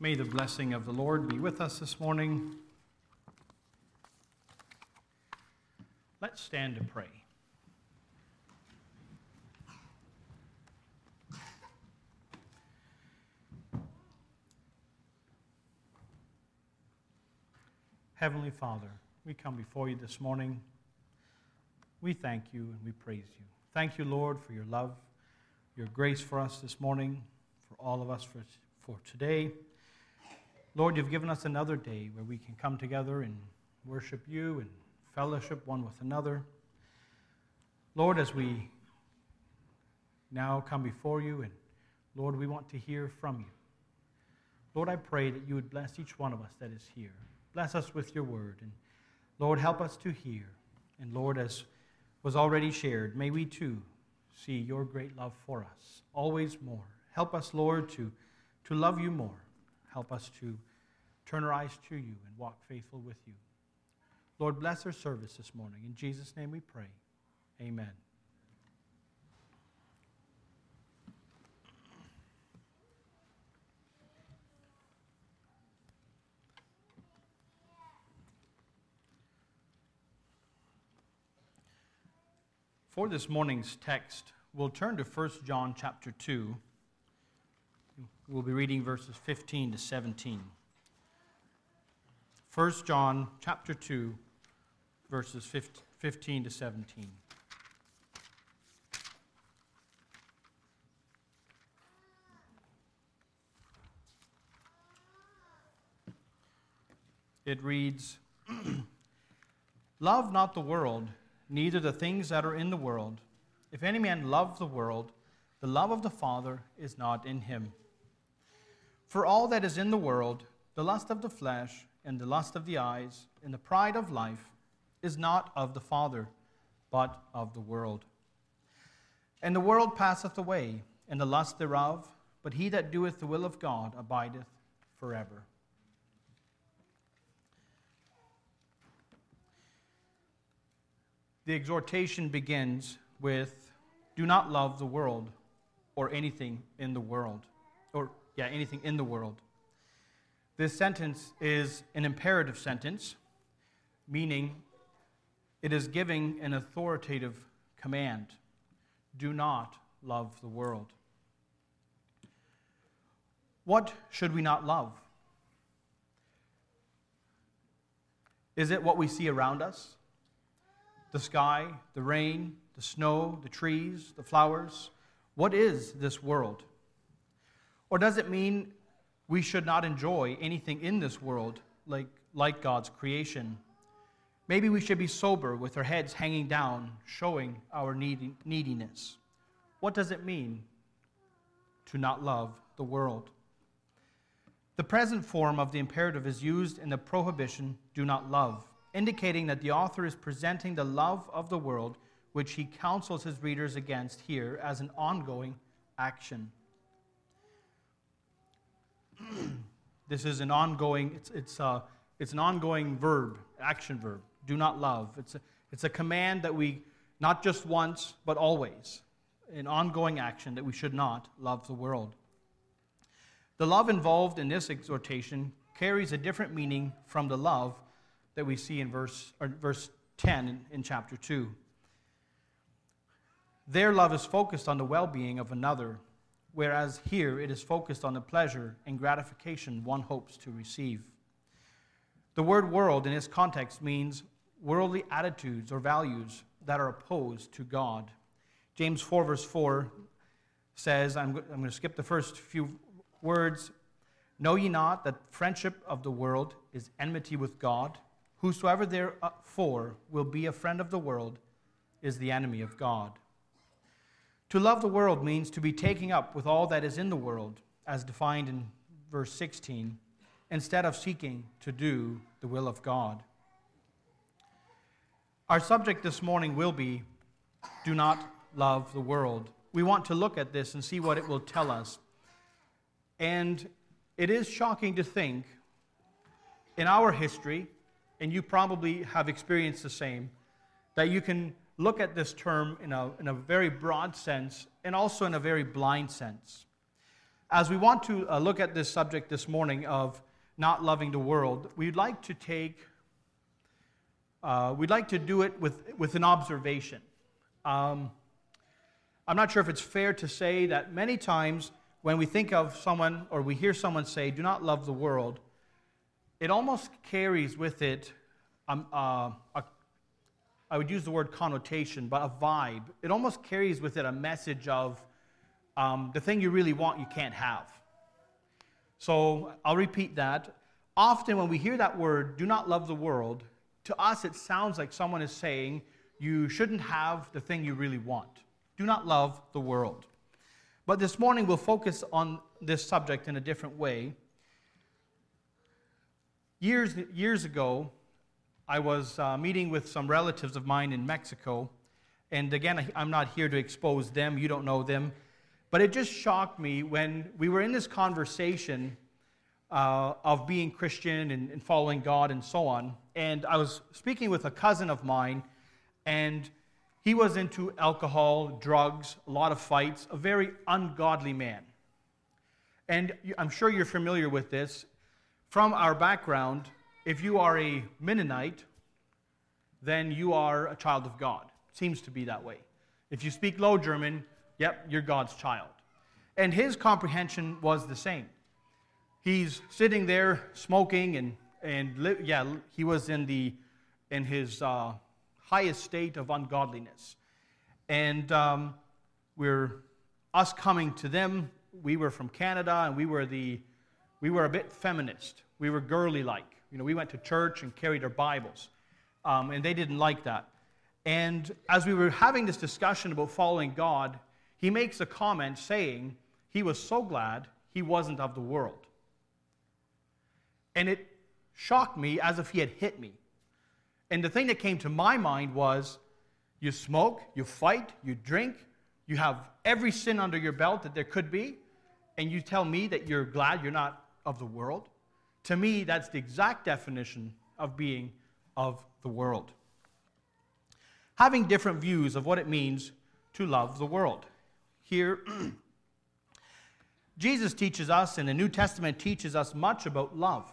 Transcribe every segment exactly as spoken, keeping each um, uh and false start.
May the blessing of the Lord be with us this morning. Let's stand to pray. Heavenly Father, we come before you this morning. We thank you and we praise you. Thank you, Lord, for your love, your grace for us this morning, for all of us for, for today. Lord, you've given us another day where we can come together and worship you and fellowship one with another. Lord, as we now come before you, and Lord, we want to hear from you. Lord, I pray that you would bless each one of us that is here. Bless us with your word. And Lord, help us to hear. And Lord, as was already shared, may we too see your great love for us, always more. Help us, Lord, to, to love you more. Help us to turn our eyes to you and walk faithful with you. Lord, bless our service this morning. In Jesus' name we pray. Amen. For this morning's text, we'll turn to First John chapter two. We'll be reading verses fifteen to seventeen. First John chapter two, verses fifteen to seventeen. It reads, "Love not the world, neither the things that are in the world. If any man love the world, the love of the Father is not in him. For all that is in the world, the lust of the flesh, and the lust of the eyes, and the pride of life, is not of the Father, but of the world. And the world passeth away, and the lust thereof, but he that doeth the will of God abideth forever." The exhortation begins with, "Do not love the world or anything in the world." Or, yeah, anything in the world. This sentence is an imperative sentence, meaning it is giving an authoritative command. Do not love the world. What should we not love? Is it what we see around us? The sky, the rain, the snow, the trees, the flowers? What is this world? Or does it mean we should not enjoy anything in this world like, like God's creation? Maybe we should be sober with our heads hanging down, showing our needy, neediness. What does it mean to not love the world? The present form of the imperative is used in the prohibition, "do not love," indicating that the author is presenting the love of the world, which he counsels his readers against here, as an ongoing action. This is an ongoing, it's it's uh, it's an ongoing verb, action verb. Do not love. It's a, it's a command that we, not just once, but always, an ongoing action that we should not love the world. The love involved in this exhortation carries a different meaning from the love that we see in verse, or verse ten in, in chapter two. Their love is focused on the well-being of another, whereas here it is focused on the pleasure and gratification one hopes to receive. The word world in its context means worldly attitudes or values that are opposed to God. James four verse four says, I'm, I'm going to skip the first few words, "Know ye not that friendship of the world is enmity with God? Whosoever therefore will be a friend of the world is the enemy of God." To love the world means to be taking up with all that is in the world, as defined in verse sixteen, instead of seeking to do the will of God. Our subject this morning will be, do not love the world. We want to look at this and see what it will tell us. And it is shocking to think, in our history, and you probably have experienced the same, that you can look at this term in a, in a very broad sense and also in a very blind sense. As we want to uh, look at this subject this morning of not loving the world, we'd like to take, uh, we'd like to do it with, with an observation. Um, I'm not sure if it's fair to say that many times when we think of someone or we hear someone say, do not love the world, it almost carries with it, um, uh, a, I would use the word connotation, but a vibe. It almost carries with it a message of um, the thing you really want, you can't have. So I'll repeat that. Often when we hear that word, do not love the world, to us it sounds like someone is saying you shouldn't have the thing you really want. Do not love the world. But this morning we'll focus on this subject in a different way. Years, years ago, I was uh, meeting with some relatives of mine in Mexico. And again, I'm not here to expose them. You don't know them. But it just shocked me when we were in this conversation uh, of being Christian and, and following God and so on. And I was speaking with a cousin of mine, and he was into alcohol, drugs, a lot of fights, a very ungodly man. And I'm sure you're familiar with this. From our background, if you are a Mennonite, then you are a child of God. It seems to be that way. If you speak Low German, yep, you're God's child. And his comprehension was the same. He's sitting there smoking, and and li- yeah, he was in the in his uh, highest state of ungodliness. And um, we're us coming to them. We were from Canada, and we were the we were a bit feminist. We were girly-like. You know, we went to church and carried our Bibles, um, and they didn't like that. And as we were having this discussion about following God, he makes a comment saying he was so glad he wasn't of the world. And it shocked me as if he had hit me. And the thing that came to my mind was, you smoke, you fight, you drink, you have every sin under your belt that there could be, and you tell me that you're glad you're not of the world? To me, that's the exact definition of being of the world. Having different views of what it means to love the world. Here, Jesus teaches us, and the New Testament teaches us much about love.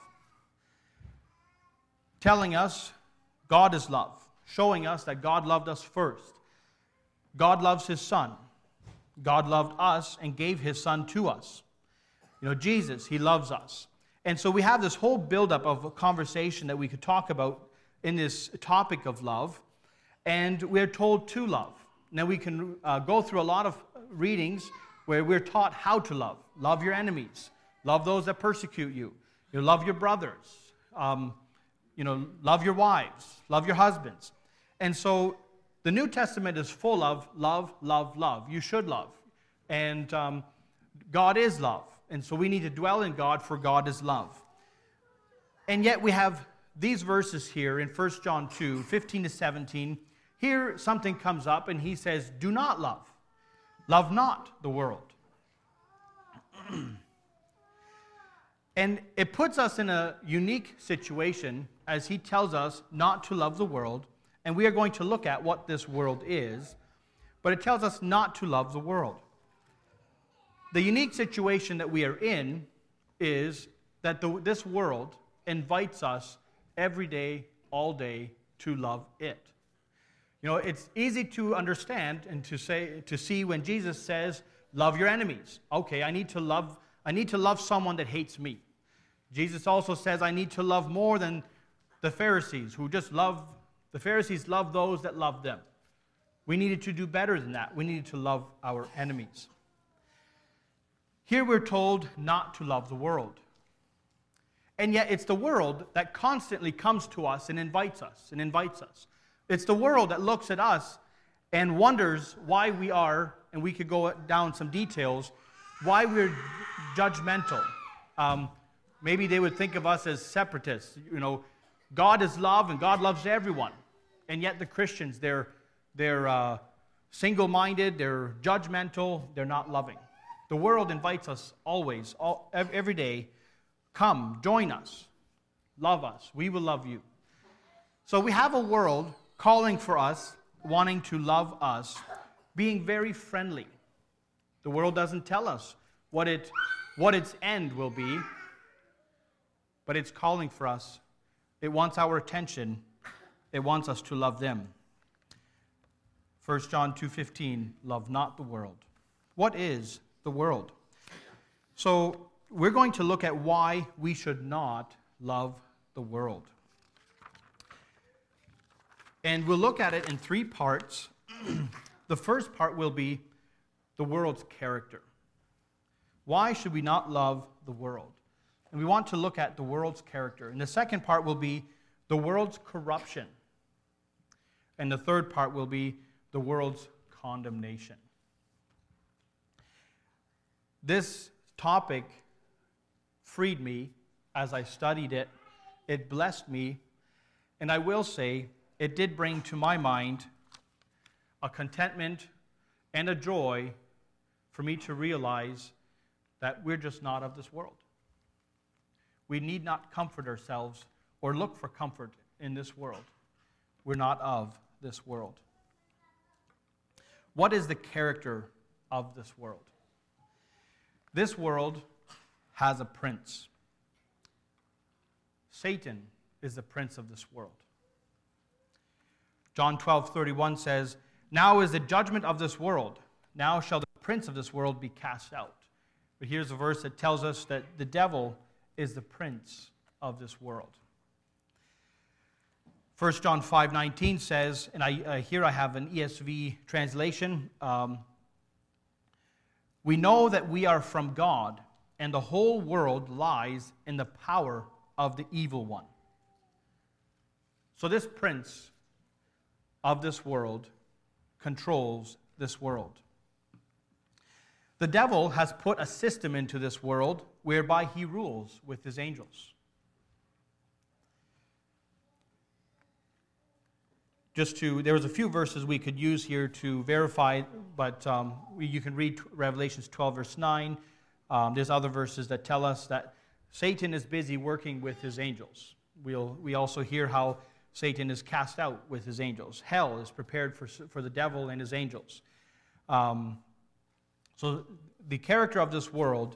Telling us God is love, showing us that God loved us first. God loves his Son. God loved us and gave his Son to us. You know, Jesus, he loves us. And so we have this whole buildup of a conversation that we could talk about in this topic of love. And we're told to love. Now we can uh, go through a lot of readings where we're taught how to love. Love your enemies. Love those that persecute you. You love your brothers. Um, you know, love your wives. Love your husbands. And so the New Testament is full of love, love, love. You should love. And um, God is love. And so we need to dwell in God, for God is love. And yet we have these verses here in First John two, fifteen to seventeen. Here something comes up and he says, do not love. Love not the world. And it puts us in a unique situation as he tells us not to love the world. And we are going to look at what this world is. But it tells us not to love the world. The unique situation that we are in is that the, this world invites us every day, all day, to love it. You know, it's easy to understand and to say to see when Jesus says, "Love your enemies." Okay, I need to love. I need to love someone that hates me. Jesus also says, "I need to love more than the Pharisees, who just love." The Pharisees loved those that loved them. We needed to do better than that. We needed to love our enemies. Here we're told not to love the world. And yet it's the world that constantly comes to us and invites us and invites us. It's the world that looks at us and wonders why we are, and we could go down some details, why we're judgmental. Um, maybe they would think of us as separatists. You know, God is love and God loves everyone. And yet the Christians, they're, they're uh, single-minded, they're judgmental, they're not loving. The world invites us always, all, every day, come, join us, love us, we will love you. So we have a world calling for us, wanting to love us, being very friendly. The world doesn't tell us what it what its end will be, but it's calling for us. It wants our attention. It wants us to love them. First John two fifteen, love not the world. What is the world? So we're going to look at why we should not love the world. And we'll look at it in three parts. The first part will be the world's character. Why should we not love the world? And we want to look at the world's character. And the second part will be the world's corruption. And the third part will be the world's condemnation. This topic freed me as I studied it. It blessed me. And I will say, it did bring to my mind a contentment and a joy for me to realize that we're just not of this world. We need not comfort ourselves or look for comfort in this world. We're not of this world. What is the character of this world? This world has a prince. Satan is the prince of this world. John twelve thirty-one says, now is the judgment of this world. Now shall the prince of this world be cast out. But here's a verse that tells us that the devil is the prince of this world. First John five nineteen says, and I, uh, here I have an E S V translation, um, we know that we are from God, and the whole world lies in the power of the evil one. So this prince of this world controls this world. The devil has put a system into this world whereby he rules with his angels. Just to, there was a few verses we could use here to verify, but um, we, you can read Revelations twelve, verse nine. Um, there's other verses that tell us that Satan is busy working with his angels. We'll, we also hear how Satan is cast out with his angels. Hell is prepared for, for the devil and his angels. Um, so the character of this world,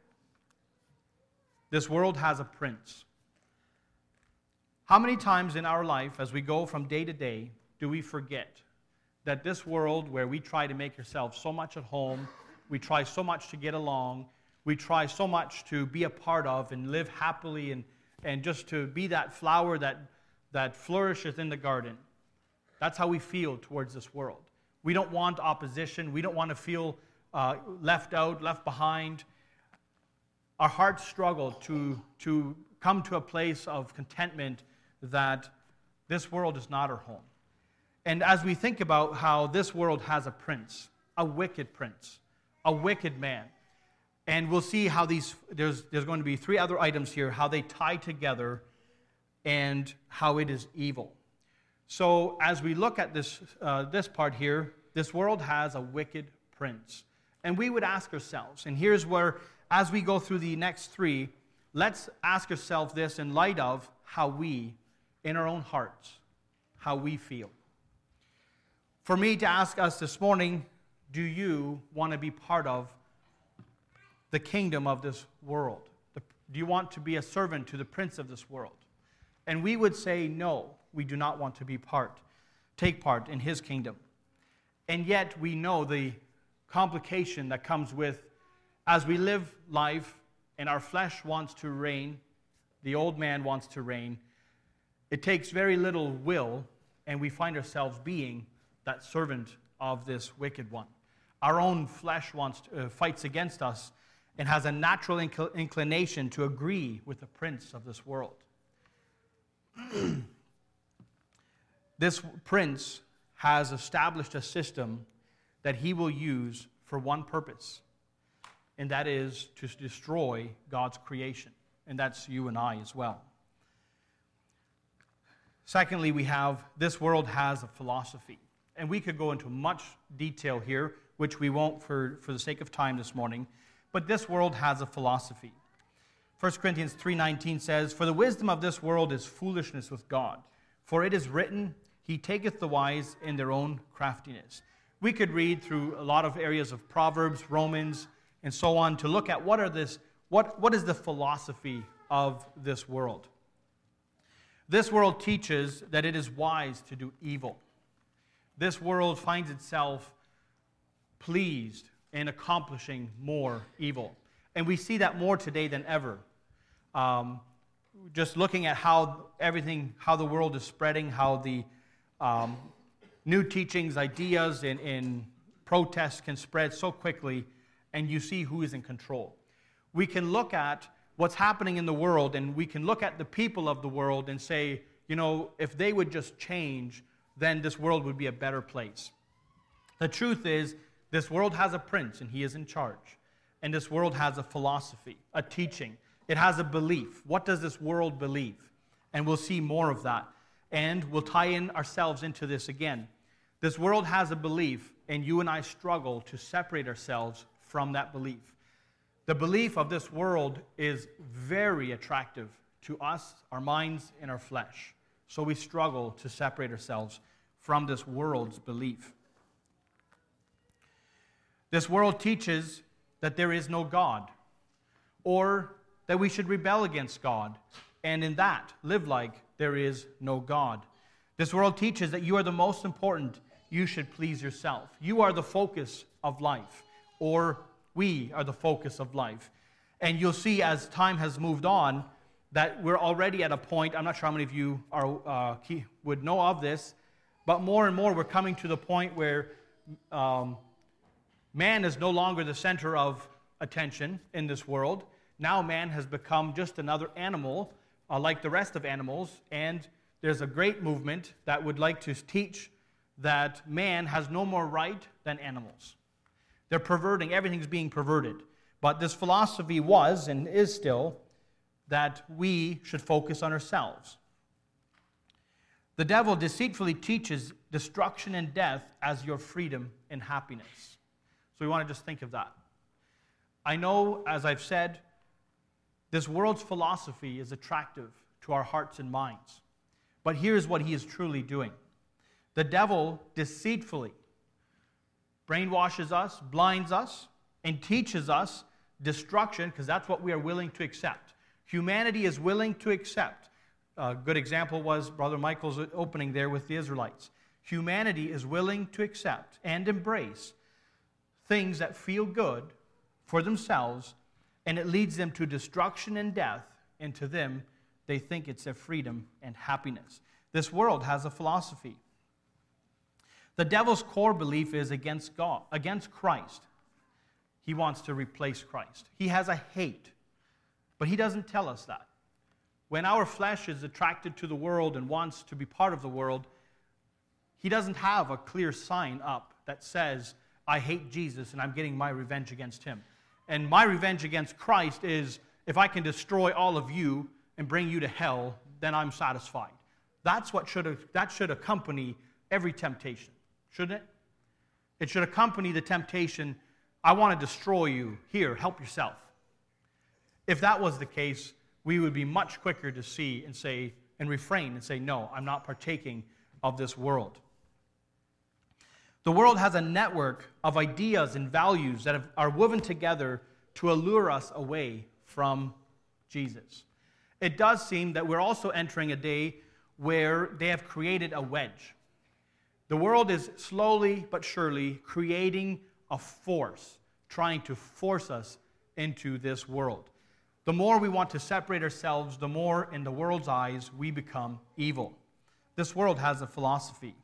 this world has a prince. How many times in our life, as we go from day to day, do we forget that this world where we try to make ourselves so much at home, we try so much to get along, we try so much to be a part of and live happily and, and just to be that flower that, that flourishes in the garden. That's how we feel towards this world. We don't want opposition. We don't want to feel uh, left out, left behind. Our hearts struggle to, to come to a place of contentment that this world is not our home. And as we think about how this world has a prince, a wicked prince, a wicked man, and we'll see how these, there's, there's going to be three other items here, how they tie together and how it is evil. So as we look at this, uh, this part here, this world has a wicked prince. And we would ask ourselves, and here's where, as we go through the next three, let's ask ourselves this in light of how we, in our own hearts, how we feel. For me to ask us this morning, do you want to be part of the kingdom of this world? Do you want to be a servant to the prince of this world? And we would say, no, we do not want to be part, take part in his kingdom. And yet we know the complication that comes with, as we live life and our flesh wants to reign, the old man wants to reign, it takes very little will, and we find ourselves being that servant of this wicked one. Our own flesh wants to, uh, fights against us and has a natural inc- inclination to agree with the prince of this world. This prince has established a system that he will use for one purpose, and that is to destroy God's creation. And that's you and I as well. Secondly, we have, this world has a philosophy. And we could go into much detail here, which we won't for, for the sake of time this morning. But this world has a philosophy. First Corinthians three nineteen says, for the wisdom of this world is foolishness with God. For it is written, he taketh the wise in their own craftiness. We could read through a lot of areas of Proverbs, Romans, and so on to look at what are this, what, what is the philosophy of this world? This world teaches that it is wise to do evil. This world finds itself pleased in accomplishing more evil. And we see that more today than ever. Um, just looking at how everything, how the world is spreading, how the um, new teachings, ideas, and, and protests can spread so quickly, and you see who is in control. We can look at what's happening in the world, and we can look at the people of the world and say, you know, if they would just change, then this world would be a better place. The truth is, this world has a prince, and he is in charge. And this world has a philosophy, a teaching. It has a belief. What does this world believe? And we'll see more of that. And we'll tie in ourselves into this again. This world has a belief, and you and I struggle to separate ourselves from that belief. The belief of this world is very attractive to us, our minds, and our flesh. So we struggle to separate ourselves from this world's belief. This world teaches that there is no God, or that we should rebel against God, and in that, live like there is no God. This world teaches that you are the most important, you should please yourself. You are the focus of life, or we are the focus of life. And you'll see as time has moved on that we're already at a point, I'm not sure how many of you are uh, would know of this, but more and more we're coming to the point where um, man is no longer the center of attention in this world. Now man has become just another animal, uh, like the rest of animals, and there's a great movement that would like to teach that man has no more right than animals. They're perverting, everything's being perverted. But this philosophy was, and is still, that we should focus on ourselves. The devil deceitfully teaches destruction and death as your freedom and happiness. So we want to just think of that. I know, as I've said, this world's philosophy is attractive to our hearts and minds. But here's what he is truly doing. The devil deceitfully brainwashes us, blinds us, and teaches us destruction, because that's what we are willing to accept. Humanity is willing to accept. A good example was Brother Michael's opening there with the Israelites. Humanity is willing to accept and embrace things that feel good for themselves, and it leads them to destruction and death, and to them, they think it's their freedom and happiness. This world has a philosophy. The devil's core belief is against God, against Christ. He wants to replace Christ. He has a hate, but he doesn't tell us that. When our flesh is attracted to the world and wants to be part of the world, he doesn't have a clear sign up that says, I hate Jesus and I'm getting my revenge against him. And my revenge against Christ is, if I can destroy all of you and bring you to hell, then I'm satisfied. That's what should that should accompany every temptation, shouldn't it? It should accompany the temptation, I want to destroy you. Here, help yourself. If that was the case, we would be much quicker to see and say, and refrain and say, no, I'm not partaking of this world. The world has a network of ideas and values that have, are woven together to allure us away from Jesus. It does seem that we're also entering a day where they have created a wedge. The world is slowly but surely creating a force, trying to force us into this world. The more we want to separate ourselves, the more in the world's eyes we become evil. This world has a philosophy.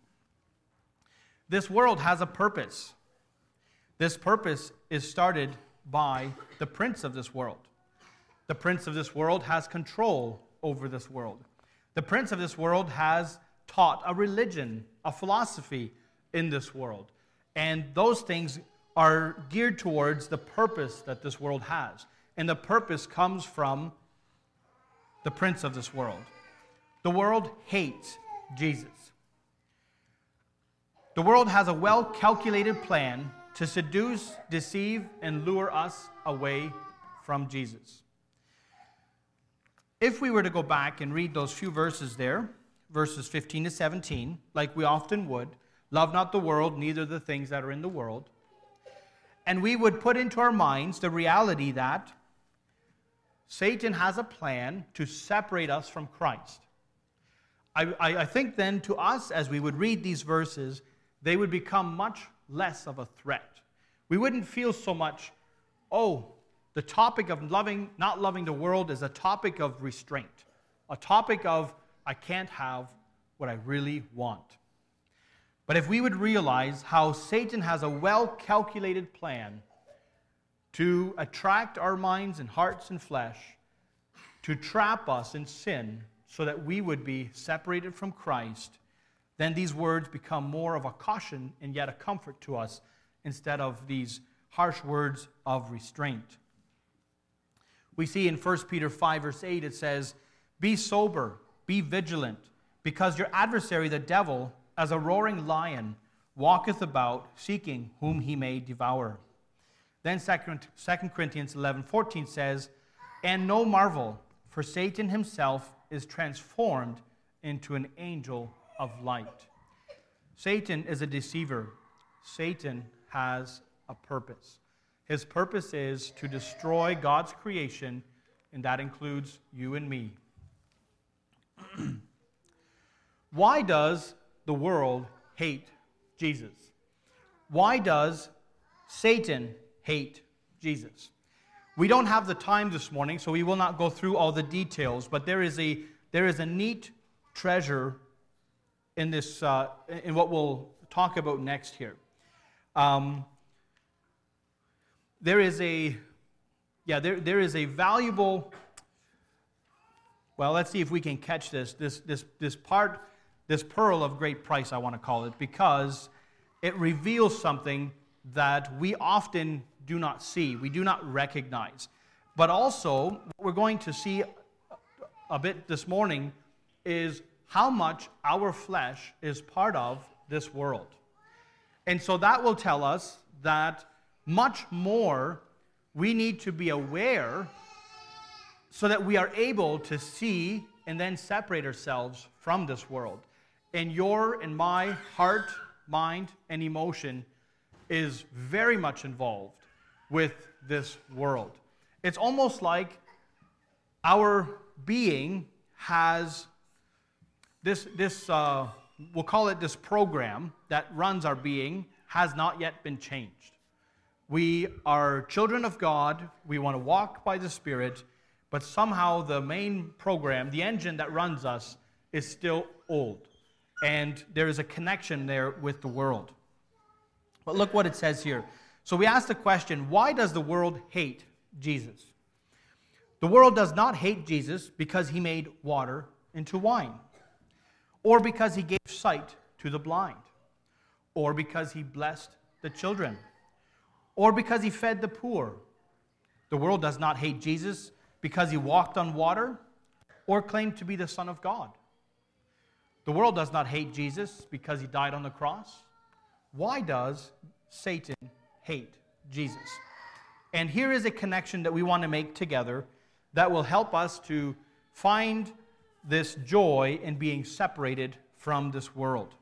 This world has a purpose. This purpose is started by the prince of this world. The prince of this world has control over this world. The prince of this world has taught a religion, a philosophy in this world. And those things are geared towards the purpose that this world has. And the purpose comes from the prince of this world. The world hates Jesus. The world has a well-calculated plan to seduce, deceive, and lure us away from Jesus. If we were to go back and read those few verses there, verses fifteen to seventeen, like we often would, love not the world, neither the things that are in the world, and we would put into our minds the reality that Satan has a plan to separate us from Christ. I, I, I think then to us, as we would read these verses, they would become much less of a threat. We wouldn't feel so much, oh, the topic of loving, not loving the world is a topic of restraint, a topic of I can't have what I really want. But if we would realize how Satan has a well-calculated plan to attract our minds and hearts and flesh, to trap us in sin so that we would be separated from Christ, then these words become more of a caution and yet a comfort to us instead of these harsh words of restraint. We see in First Peter five, verse eight, it says, "Be sober, be vigilant, because your adversary, the devil, as a roaring lion, walketh about, seeking whom he may devour." Then Second Corinthians eleven fourteen says, "And no marvel, for Satan himself is transformed into an angel of light." Satan is a deceiver. Satan has a purpose. His purpose is to destroy God's creation, and that includes you and me. Why does the world hate Jesus? Why does Satan hate Jesus? We don't have the time this morning, so we will not go through all the details, but there is a there is a neat treasure in this uh, in what we'll talk about next here. Um, there is a yeah there there is a valuable. Well, let's see if we can catch this this this this part this pearl of great price, I want to call it, because it reveals something that we often do not see, we do not recognize. But also, what we're going to see a bit this morning is how much our flesh is part of this world. And so that will tell us that much more we need to be aware so that we are able to see and then separate ourselves from this world. And your and my heart, mind, and emotion is very much involved with this world. It's almost like our being has this, this uh, we'll call it this program that runs our being, has not yet been changed. We are children of God. We want to walk by the Spirit, but somehow the main program, the engine that runs us, is still old. And there is a connection there with the world. But look what it says here. So we ask the question, why does the world hate Jesus? The world does not hate Jesus because he made water into wine, or because he gave sight to the blind, or because he blessed the children, or because he fed the poor. The world does not hate Jesus because he walked on water or claimed to be the Son of God. The world does not hate Jesus because he died on the cross. Why does Satan hate Jesus? And here is a connection that we want to make together that will help us to find this joy in being separated from this world.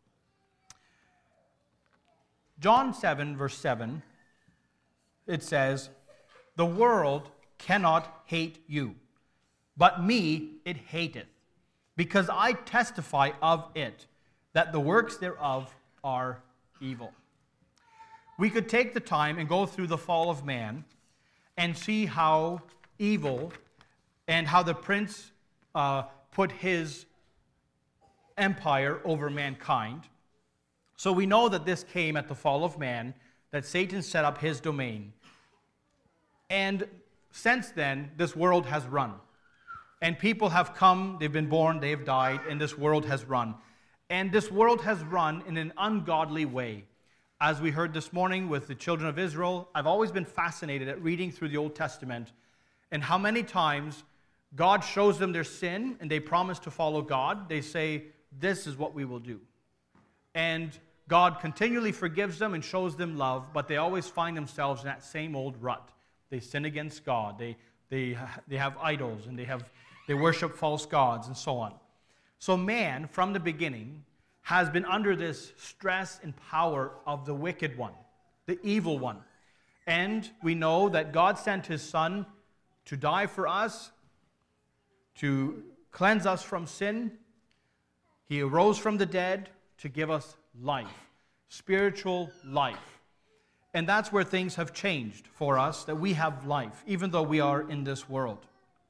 John seven, verse seven, it says, "The world cannot hate you, but me it hateth, because I testify of it, that the works thereof are evil." We could take the time and go through the fall of man and see how evil and how the prince uh, put his empire over mankind. So we know that this came at the fall of man, that Satan set up his domain. And since then, this world has run. And people have come, they've been born, they have died, and this world has run. And this world has run in an ungodly way. As we heard this morning with the children of Israel, I've always been fascinated at reading through the Old Testament and how many times God shows them their sin and they promise to follow God. They say, this is what we will do. And God continually forgives them and shows them love, but they always find themselves in that same old rut. They sin against God. They, they, they have idols and they, have, they worship false gods and so on. So man, from the beginning, has been under this stress and power of the wicked one, the evil one. And we know that God sent his Son to die for us, to cleanse us from sin. He arose from the dead to give us life, spiritual life. And that's where things have changed for us, that we have life, even though we are in this world.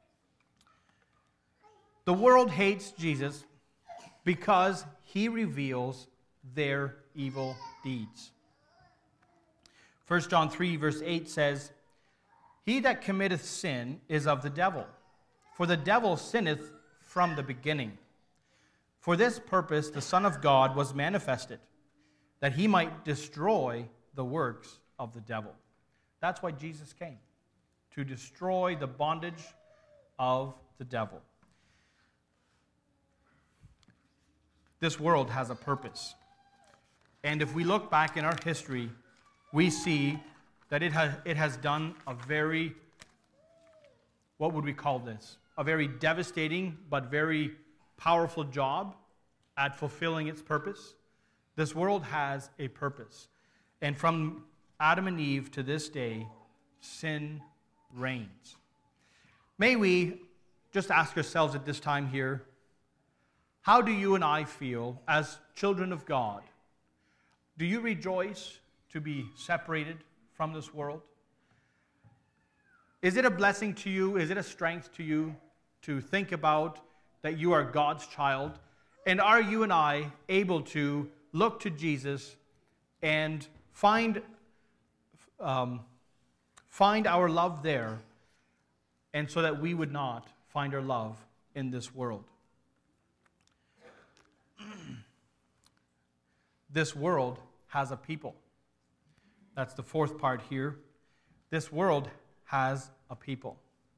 The world hates Jesus because he reveals their evil deeds. First John three, verse eight says, "He that committeth sin is of the devil, for the devil sinneth from the beginning. For this purpose the Son of God was manifested, that he might destroy the works of the devil." That's why Jesus came, to destroy the bondage of the devil. This world has a purpose. And if we look back in our history, we see that it has, it has done a very, what would we call this? A very devastating but very powerful job at fulfilling its purpose. This world has a purpose. And from Adam and Eve to this day, sin reigns. May we just ask ourselves at this time here, how do you and I feel as children of God? Do you rejoice to be separated from this world? Is it a blessing to you? Is it a strength to you to think about that you are God's child? And are you and I able to look to Jesus and find, um, find our love there, and so that we would not find our love in this world? This world has a people. That's the fourth part here. This world has a people.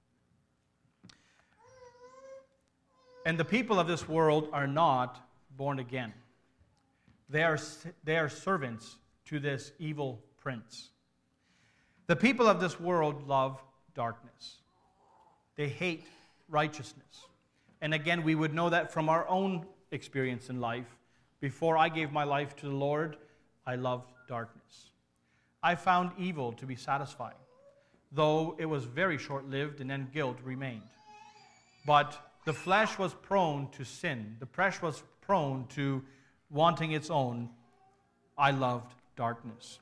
And the people of this world are not born again. They are, they are servants to this evil prince. The people of this world love darkness. They hate righteousness. And again, we would know that from our own experience in life. Before I gave my life to the Lord, I loved darkness. I found evil to be satisfying, though it was very short-lived and then guilt remained. But the flesh was prone to sin. The flesh was prone to wanting its own. I loved darkness.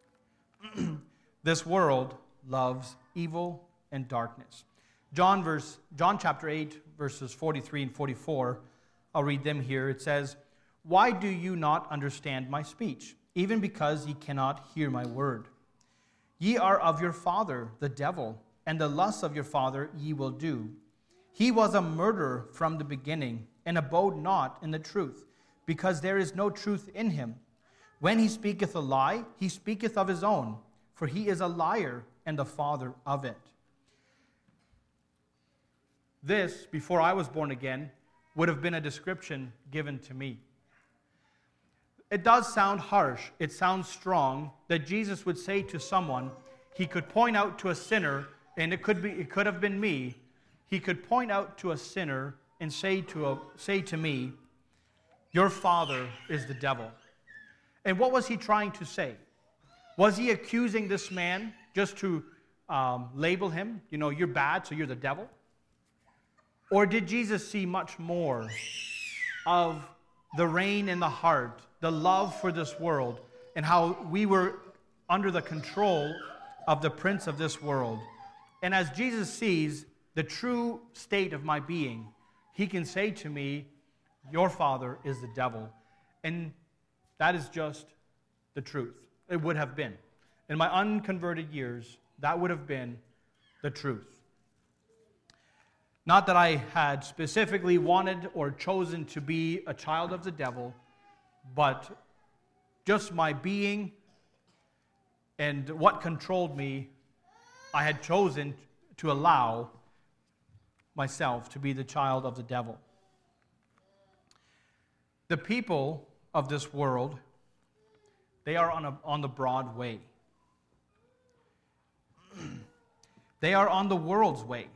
This world loves evil and darkness. John verse John chapter eight, verses forty-three and forty-four, I'll read them here. It says, "Why do you not understand my speech, even because ye cannot hear my word? Ye are of your father, the devil, and the lusts of your father ye will do. He was a murderer from the beginning, and abode not in the truth, because there is no truth in him. When he speaketh a lie, he speaketh of his own, for he is a liar and the father of it." This, before I was born again, would have been a description given to me. It does sound harsh, it sounds strong, that Jesus would say to someone, he could point out to a sinner, and it could be, it could have been me, he could point out to a sinner and say to, a, say to me, "Your father is the devil." And what was he trying to say? Was he accusing this man just to um, label him, you know, you're bad, so you're the devil? Or did Jesus see much more of the reign in the heart, the love for this world, and how we were under the control of the prince of this world? And as Jesus sees the true state of my being, he can say to me, "Your father is the devil." And that is just the truth. It would have been. In my unconverted years, that would have been the truth. Not that I had specifically wanted or chosen to be a child of the devil, but just my being and what controlled me, I had chosen to allow myself to be the child of the devil. The people of this world, they are on, a, on the broad way. They are on the world's way.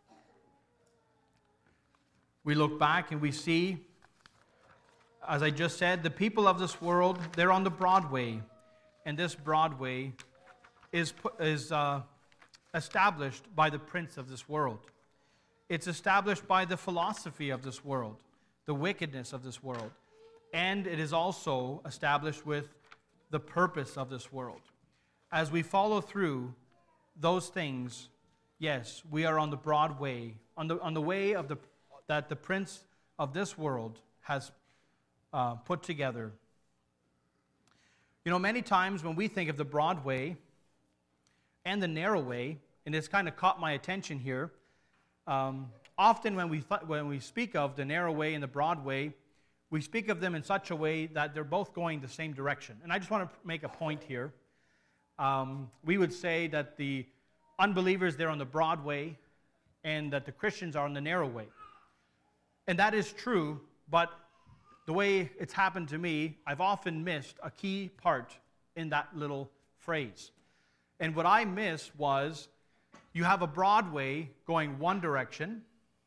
We look back and we see, as I just said, the people of this world, they're on the broad way. And this broad way is, is uh, established by the prince of this world. It's established by the philosophy of this world, the wickedness of this world. And it is also established with the purpose of this world. As we follow through those things, yes, we are on the broad way, on the, on the way of the, that the prince of this world has uh, put together. You know, many times when we think of the broad way and the narrow way, and it's kind of caught my attention here, um, often when we, th- when we speak of the narrow way and the broad way, we speak of them in such a way that they're both going the same direction. And I just want to make a point here. Um, we would say that the unbelievers, they're on the broad way, and that the Christians are on the narrow way. And that is true, but the way it's happened to me, I've often missed a key part in that little phrase. And what I missed was, you have a broad way going one direction,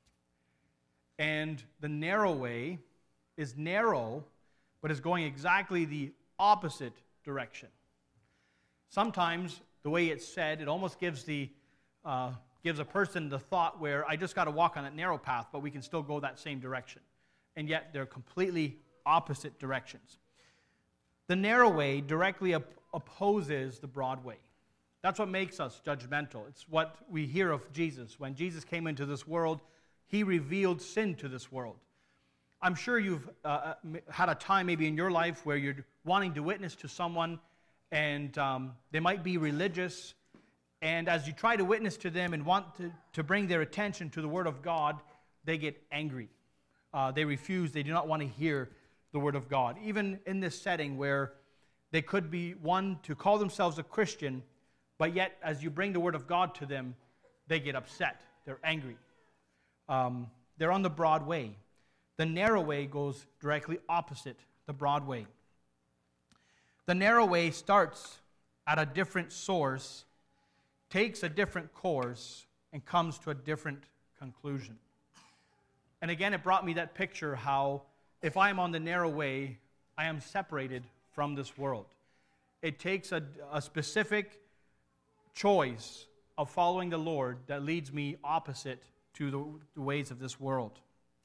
and the narrow way is narrow, but is going exactly the opposite direction. Sometimes, the way it's said, it almost gives the uh, gives a person the thought where I just got to walk on that narrow path, but we can still go that same direction. And yet, they're completely opposite directions. The narrow way directly op- opposes the broad way. That's what makes us judgmental. It's what we hear of Jesus. When Jesus came into this world, he revealed sin to this world. I'm sure you've uh, had a time maybe in your life where you're wanting to witness to someone, and um, they might be religious, and as you try to witness to them and want to, to bring their attention to the Word of God, they get angry. Uh, they refuse. They do not want to hear the Word of God. Even in this setting where they could be one to call themselves a Christian, but yet as you bring the Word of God to them, they get upset. They're angry. Um, they're on the broad way. The narrow way goes directly opposite the broad way. The narrow way starts at a different source, takes a different course, and comes to a different conclusion. And again, it brought me that picture how if I am on the narrow way, I am separated from this world. It takes a, a specific choice of following the Lord that leads me opposite to the, the ways of this world.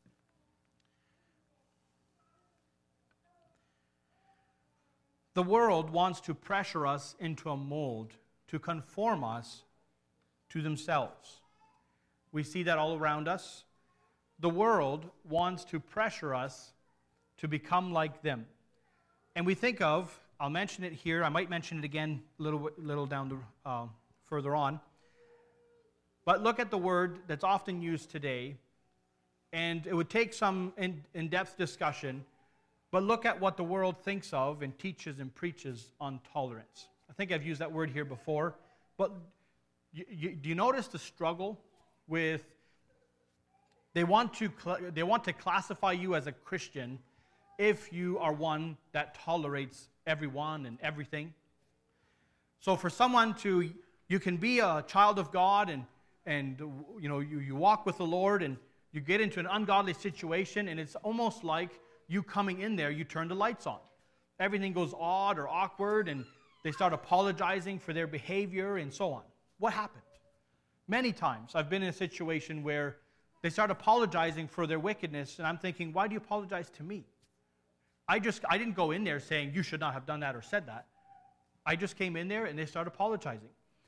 The world wants to pressure us into a mold to conform us to themselves. We see that all around us. The world wants to pressure us to become like them. And we think of, I'll mention it here, I might mention it again a little, little down the, uh, further on. But look at the word that's often used today, and it would take some in, in-depth discussion. But look at what the world thinks of and teaches and preaches on tolerance. I think I've used that word here before. But you, you, do you notice the struggle with, they want to cl- they want to classify you as a Christian if you are one that tolerates everyone and everything. So for someone to, you can be a child of God and, and you know, you, you walk with the Lord and you get into an ungodly situation, and it's almost like you coming in there, you turn the lights on. Everything goes odd or awkward, and they start apologizing for their behavior and so on. What happened? Many times I've been in a situation where they start apologizing for their wickedness, and I'm thinking, why do you apologize to me? I just I didn't go in there saying you should not have done that or said that. I just came in there and they start apologizing.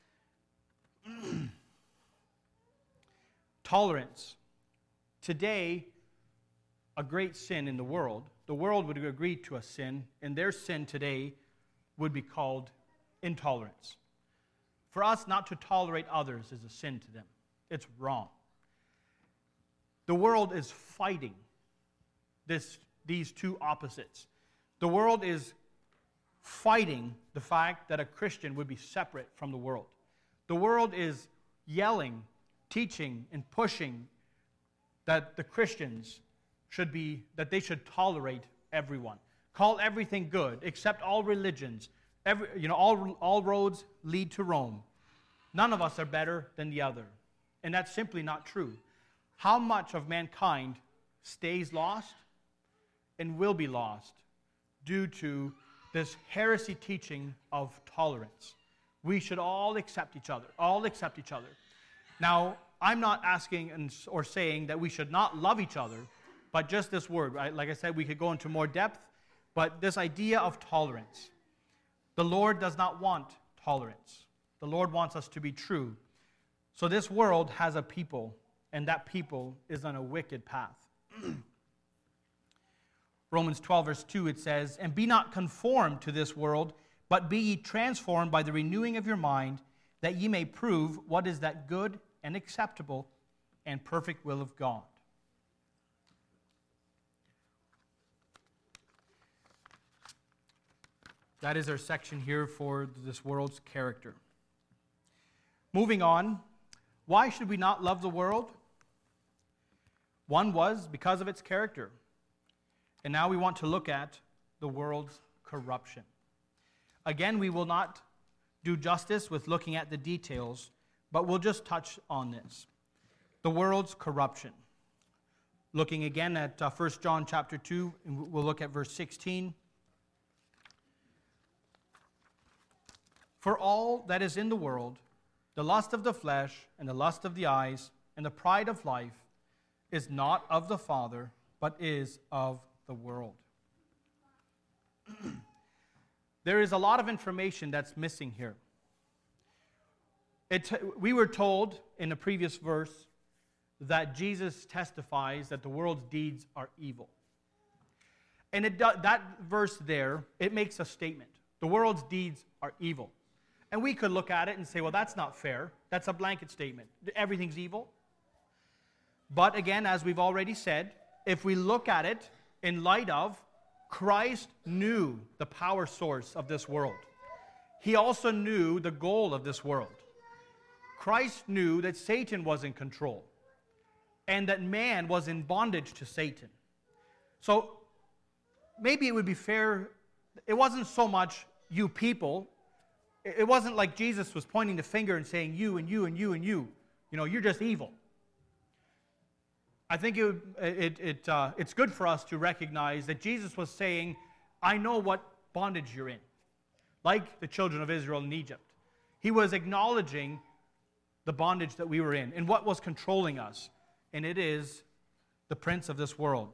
Tolerance. Today, a great sin in the world, the world would agree to a sin, and their sin today would be called intolerance. For us not to tolerate others is a sin to them. It's wrong. The world is fighting this, these two opposites. The world is fighting the fact that a Christian would be separate from the world. The world is yelling, teaching, and pushing that the Christians should be, that they should tolerate everyone. Call everything good, accept all religions. Every, you know, all, all roads lead to Rome. None of us are better than the other. And that's simply not true. How much of mankind stays lost and will be lost due to this heresy teaching of tolerance? We should all accept each other, all accept each other. Now, I'm not asking and, or saying that we should not love each other, but just this word, right? Like I said, we could go into more depth, but this idea of tolerance. The Lord does not want tolerance. The Lord wants us to be true. So this world has a people, and that people is on a wicked path. Romans twelve, verse two, it says, "And be not conformed to this world, but be ye transformed by the renewing of your mind, that ye may prove what is that good and acceptable and perfect will of God." That is our section here for this world's character. Moving on, why should we not love the world? One was because of its character. And now we want to look at the world's corruption. Again, we will not do justice with looking at the details, but we'll just touch on this. The world's corruption. Looking again at uh, First John chapter two, and we'll look at verse sixteen. "For all that is in the world, the lust of the flesh, and the lust of the eyes, and the pride of life, is not of the Father, but is of the world." There is a lot of information that's missing here. It, we were told in a previous verse that Jesus testifies that the world's deeds are evil. And it, that verse there, it makes a statement. The world's deeds are evil. And we could look at it and say, well, that's not fair. That's a blanket statement. Everything's evil. But again, as we've already said, if we look at it in light of Christ knew the power source of this world. He also knew the goal of this world. Christ knew that Satan was in control and that man was in bondage to Satan. So maybe it would be fair, it wasn't so much you people. It wasn't like Jesus was pointing the finger and saying you and you and you and you. You know, you're just evil. I think it, would, it, it, uh, it's good for us to recognize that Jesus was saying, I know what bondage you're in. Like the children of Israel in Egypt. He was acknowledging the bondage that we were in and what was controlling us. And it is the prince of this world.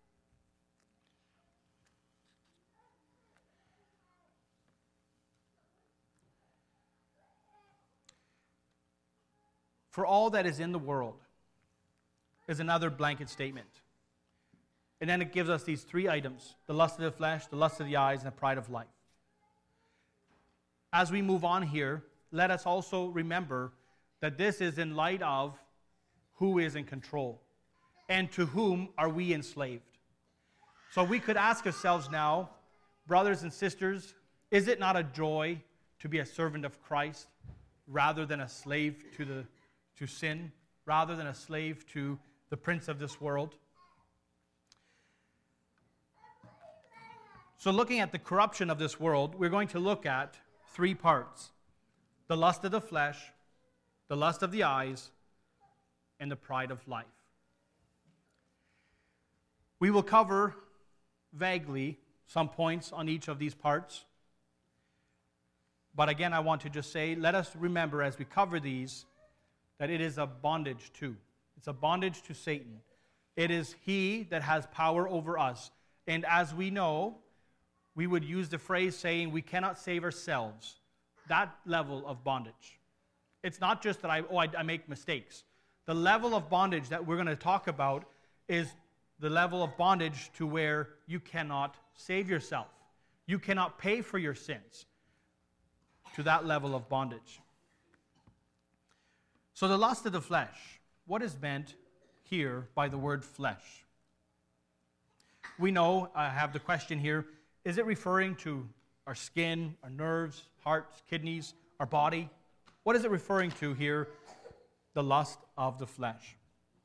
For all that is in the world is another blanket statement. And then it gives us these three items: the lust of the flesh, the lust of the eyes, and the pride of life. As we move on here, let us also remember that this is in light of who is in control and to whom are we enslaved. So we could ask ourselves now, brothers and sisters, is it not a joy to be a servant of Christ rather than a slave to the to sin, rather than a slave to the prince of this world? So looking at the corruption of this world, we're going to look at three parts: the lust of the flesh, the lust of the eyes, and the pride of life. We will cover vaguely some points on each of these parts. But again, I want to just say, let us remember as we cover these that it is a bondage too. It's a bondage to Satan. It is he that has power over us. And as we know, we would use the phrase saying we cannot save ourselves. That level of bondage. It's not just that I, oh, I, I make mistakes. The level of bondage that we're going to talk about is the level of bondage to where you cannot save yourself. You cannot pay for your sins. To that level of bondage. So the lust of the flesh, what is meant here by the word flesh? We know, I have the question here, is it referring to our skin, our nerves, hearts, kidneys, our body? What is it referring to here, the lust of the flesh?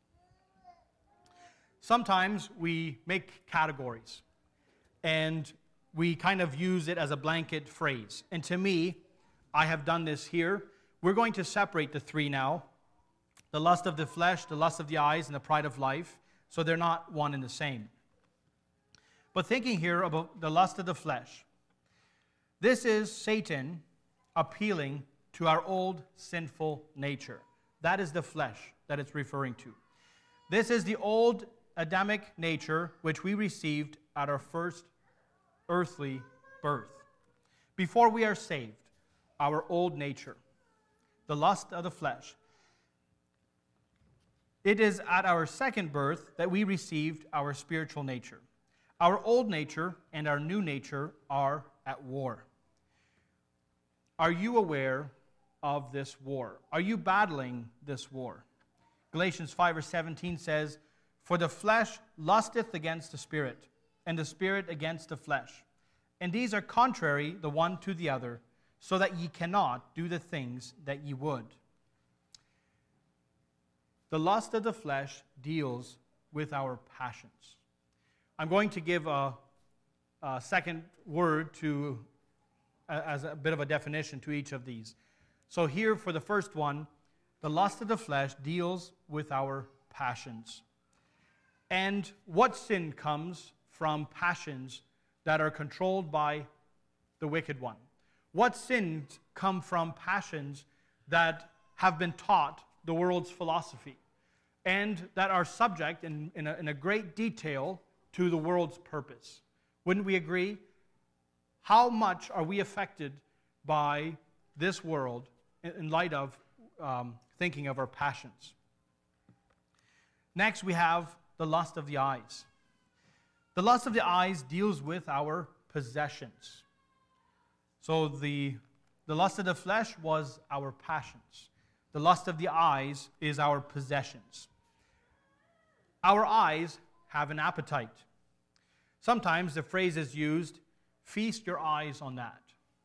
Sometimes we make categories, and we kind of use it as a blanket phrase. And to me, I have done this here. We're going to separate the three now. The lust of the flesh, the lust of the eyes, and the pride of life. So they're not one and the same. But thinking here about the lust of the flesh. This is Satan appealing to our old sinful nature. That is the flesh that it's referring to. This is the old Adamic nature which we received at our first earthly birth. Before we are saved, our old nature, the lust of the flesh. It is at our second birth that we received our spiritual nature. Our old nature and our new nature are at war. Are you aware of this war? Are you battling this war? Galatians five verse seventeen says, "For the flesh lusteth against the spirit, and the spirit against the flesh. And these are contrary the one to the other, so that ye cannot do the things that ye would." The lust of the flesh deals with our passions. I'm going to give a, a second word to, as a bit of a definition to each of these. So here for the first one, the lust of the flesh deals with our passions. And what sin comes from passions that are controlled by the wicked one? What sins come from passions that have been taught the world's philosophy and that are subject in, in, a, in a great detail to the world's purpose? Wouldn't we agree? How much are we affected by this world in, in light of um, thinking of our passions? Next, we have the lust of the eyes. The lust of the eyes deals with our possessions. So the, the lust of the flesh was our passions. The lust of the eyes is our possessions. Our eyes have an appetite. Sometimes the phrase is used, "Feast your eyes on that."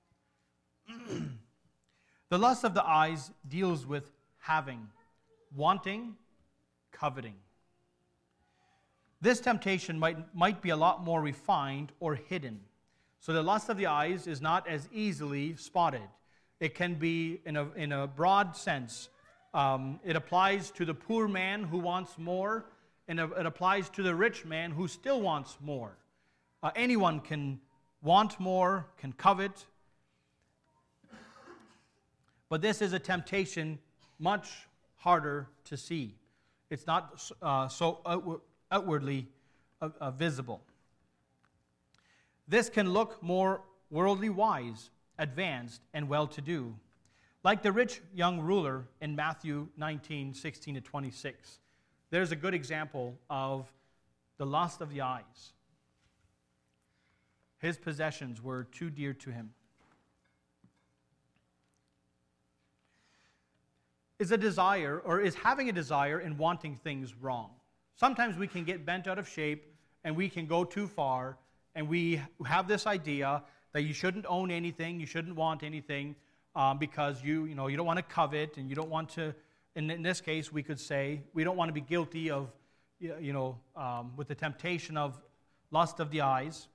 The lust of the eyes deals with having, wanting, coveting. This temptation might, might be a lot more refined or hidden. So the lust of the eyes is not as easily spotted. It can be, in a, in a broad sense, um, it applies to the poor man who wants more, and it applies to the rich man who still wants more. Uh, anyone can want more, can covet. But this is a temptation much harder to see. It's not uh, so outward, outwardly uh, uh, visible. This can look more worldly wise, advanced, and well-to-do, like the rich young ruler in Matthew nineteen, sixteen to twenty-six. There's a good example of the lust of the eyes. His possessions were too dear to him. Is a desire, or is having a desire and wanting things wrong? Sometimes we can get bent out of shape and we can go too far, and we have this idea that you shouldn't own anything, you shouldn't want anything, um, because you, you know, you don't want to covet, and you don't want to, in, in this case, we could say, we don't want to be guilty of, you know, um, with the temptation of lust of the eyes.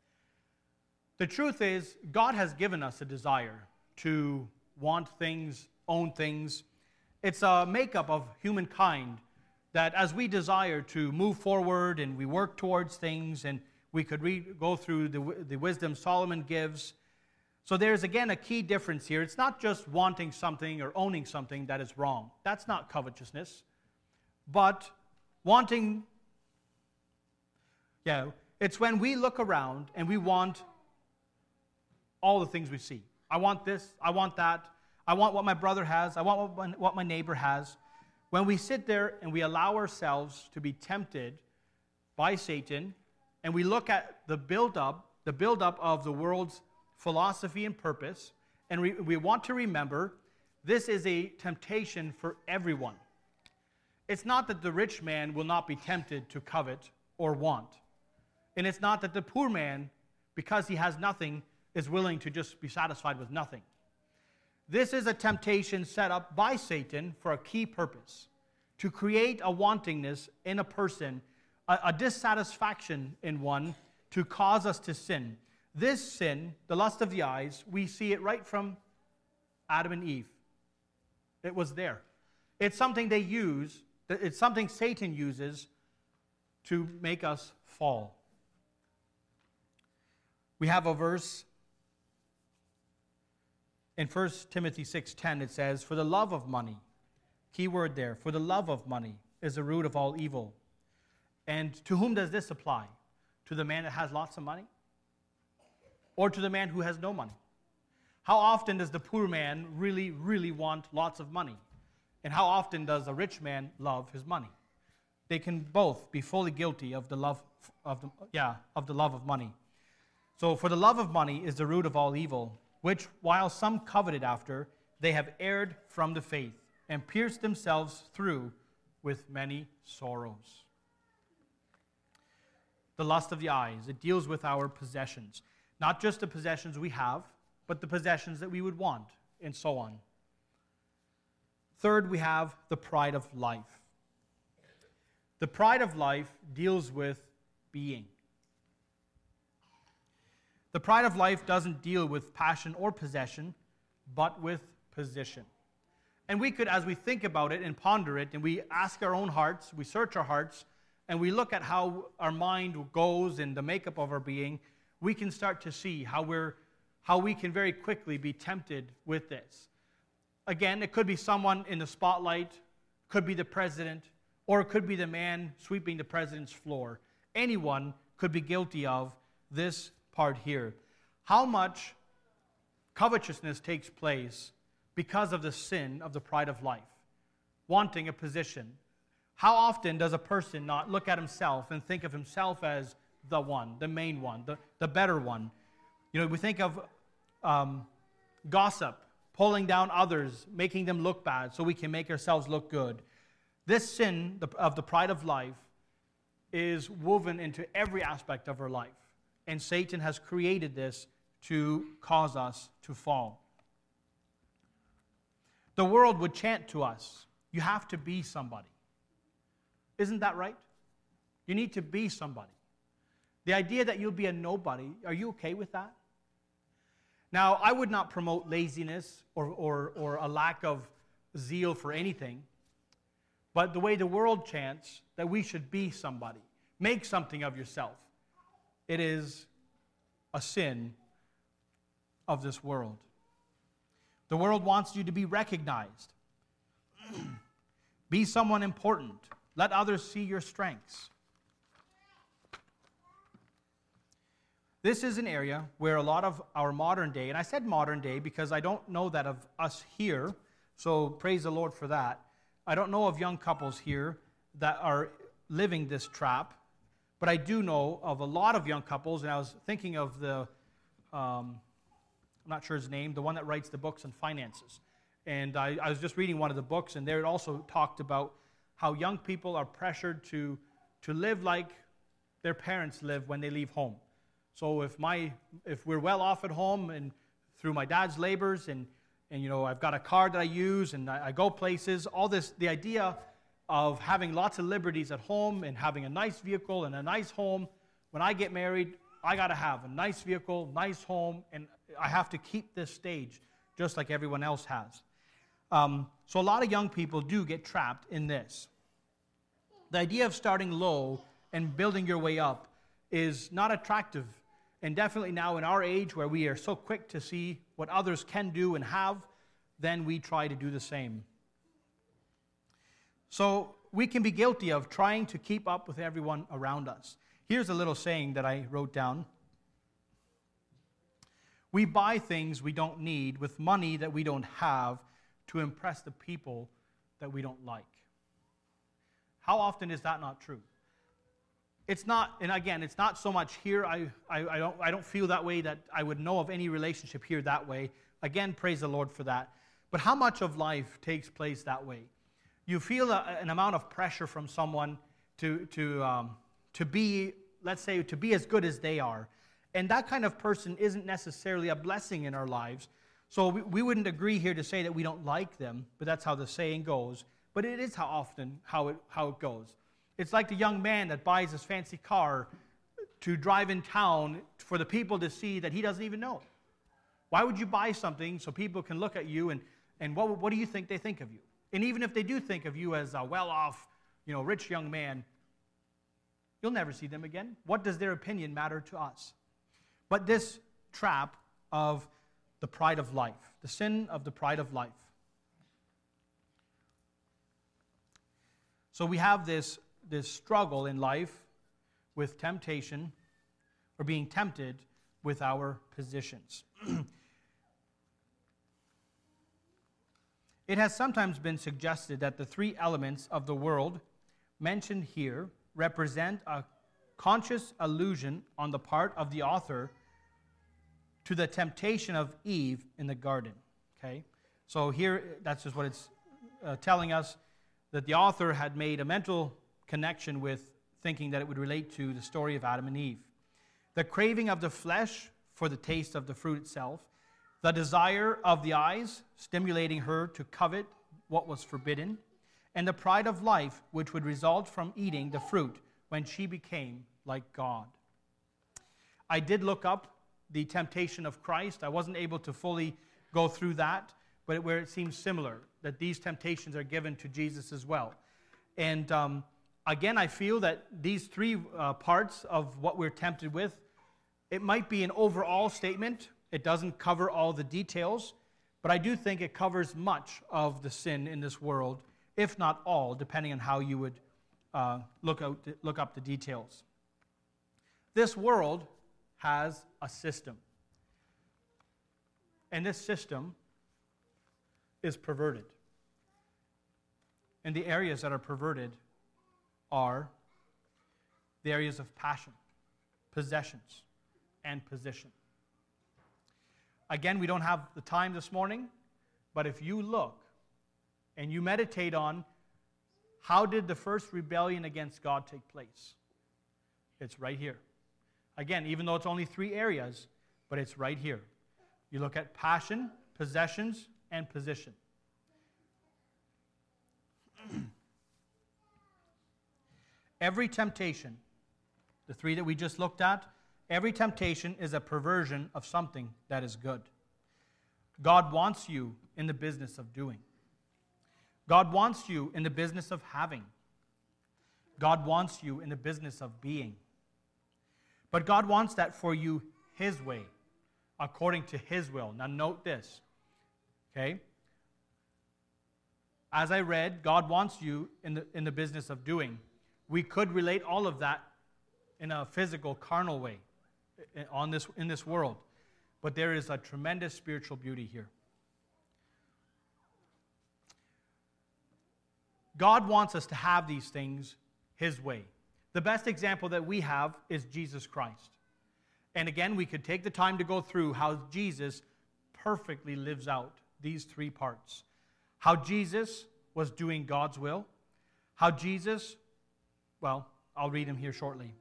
The truth is, God has given us a desire to want things, own things. It's a makeup of humankind that as we desire to move forward and we work towards things, and we could read, go through the, the wisdom Solomon gives. So there's, again, a key difference here. It's not just wanting something or owning something that is wrong. That's not covetousness. But wanting, yeah, it's when we look around and we want all the things we see. I want this, I want that, I want what my brother has, I want what my, what my neighbor has. When we sit there and we allow ourselves to be tempted by Satan, and we look at the build-up, the build-up of the world's philosophy and purpose, and we, we want to remember this is a temptation for everyone. It's not that the rich man will not be tempted to covet or want. And it's not that the poor man, because he has nothing, is willing to just be satisfied with nothing. This is a temptation set up by Satan for a key purpose, to create a wantingness in a person, a, a dissatisfaction in one, to cause us to sin. This sin, the lust of the eyes, we see it right from Adam and Eve. It was there. It's something they use, it's something Satan uses to make us fall. We have a verse In First Timothy six ten, it says, "For the love of money," key word there, "for the love of money is the root of all evil." And to whom does this apply? To the man that has lots of money? Or to the man who has no money? How often does the poor man really, really want lots of money? And how often does a rich man love his money? They can both be fully guilty of the love of the, yeah, of the love of money. So, for the love of money is the root of all evil, which, while some coveted after, they have erred from the faith and pierced themselves through with many sorrows. The lust of the eyes, it deals with our possessions. Not just the possessions we have, but the possessions that we would want, and so on. Third, we have the pride of life. The pride of life deals with being. The pride of life doesn't deal with passion or possession, but with position. And we could, as we think about it and ponder it, and we ask our own hearts, we search our hearts, and we look at how our mind goes and the makeup of our being, we can start to see how we're, how we can very quickly be tempted with this. Again, it could be someone in the spotlight, could be the president, or it could be the man sweeping the president's floor. Anyone could be guilty of this part here. How much covetousness takes place because of the sin of the pride of life, wanting a position. How often does a person not look at himself and think of himself as the one, the main one, the, the better one? You know, we think of um, gossip, pulling down others, making them look bad so we can make ourselves look good. This sin of the pride of life is woven into every aspect of our life. And Satan has created this to cause us to fall. The world would chant to us, you have to be somebody. Isn't that right? You need to be somebody. The idea that you'll be a nobody, are you okay with that? Now, I would not promote laziness or, or, or a lack of zeal for anything, but the way the world chants that we should be somebody, make something of yourself, it is a sin of this world. The world wants you to be recognized. Be someone important. Let others see your strengths. This is an area where a lot of our modern day, and I said modern day because I don't know that of us here, so praise the Lord for that. I don't know of young couples here that are living this trap, but I do know of a lot of young couples, and I was thinking of the, um, I'm not sure his name, the one that writes the books on finances. And I, I was just reading one of the books, and there it also talked about how young people are pressured to, to live like their parents live when they leave home. So if my if we're well off at home and through my dad's labors and and you know I've got a car that I use and I, I go places, all this, the idea of having lots of liberties at home and having a nice vehicle and a nice home. When I get married, I got to have a nice vehicle, nice home, and I have to keep this stage just like everyone else has. Um, so a lot of young people do get trapped in this. The idea of starting low and building your way up is not attractive. And definitely now in our age where we are so quick to see what others can do and have, then we try to do the same. So we can be guilty of trying to keep up with everyone around us. Here's a little saying that I wrote down. We buy things we don't need with money that we don't have to impress the people that we don't like. How often is that not true? It's not, and again, it's not so much here. I, I, I, don't, I don't feel that way that I would know of any relationship here that way. Again, praise the Lord for that. But how much of life takes place that way? You feel a, an amount of pressure from someone to, to, um, to be, let's say, to be as good as they are. And that kind of person isn't necessarily a blessing in our lives. So we, we wouldn't agree here to say that we don't like them, but that's how the saying goes. But it is how often how it, how it goes. It's like the young man that buys this fancy car to drive in town for the people to see that he doesn't even know. Why would you buy something so people can look at you and, and what, what do you think they think of you? And even if they do think of you as a well-off, you know, rich young man, you'll never see them again. What does their opinion matter to us? But this trap of the pride of life, the sin of the pride of life. So we have this, this struggle in life with temptation, or being tempted with our positions. It has sometimes been suggested that the three elements of the world mentioned here represent a conscious allusion on the part of the author to the temptation of Eve in the garden. Okay? So here, that's just what it's uh, telling us, that the author had made a mental connection with thinking that it would relate to the story of Adam and Eve. The craving of the flesh for the taste of the fruit itself, the desire of the eyes, stimulating her to covet what was forbidden, and the pride of life, which would result from eating the fruit when she became like God. I did look up the temptation of Christ. I wasn't able to fully go through that, but it, where it seems similar, that these temptations are given to Jesus as well. And um, again, I feel that these three uh, parts of what we're tempted with, it might be an overall statement. It doesn't cover all the details, but I do think it covers much of the sin in this world, if not all, depending on how you would uh, look out, look up the details. This world has a system, and this system is perverted. And the areas that are perverted are the areas of passion, possessions, and position. Again, we don't have the time this morning, but if you look and you meditate on how did the first rebellion against God take place, it's right here. Again, even though it's only three areas, but it's right here. You look at passion, possessions, and position. Every temptation, the three that we just looked at, every temptation is a perversion of something that is good. God wants you in the business of doing. God wants you in the business of having. God wants you in the business of being. But God wants that for you His way, according to His will. Now note this, okay? As I read, God wants you in the, in the business of doing. We could relate all of that in a physical, carnal way on this, in this world. But there is a tremendous spiritual beauty here. God wants us to have these things His way. The best example that we have is Jesus Christ. And again, we could take the time to go through how Jesus perfectly lives out these three parts. How Jesus was doing God's will. How Jesus, well, I'll read him here shortly.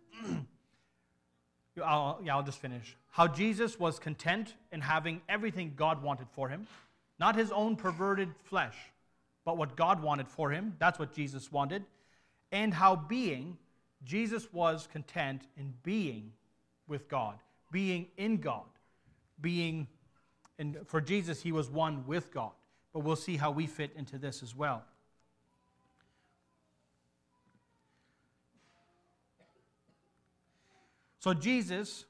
I'll, yeah, I'll just finish. How Jesus was content in having everything God wanted for him. Not his own perverted flesh, but what God wanted for him. That's what Jesus wanted. And how being, Jesus was content in being with God, being in God, being, and for Jesus, he was one with God. But we'll see how we fit into this as well. So Jesus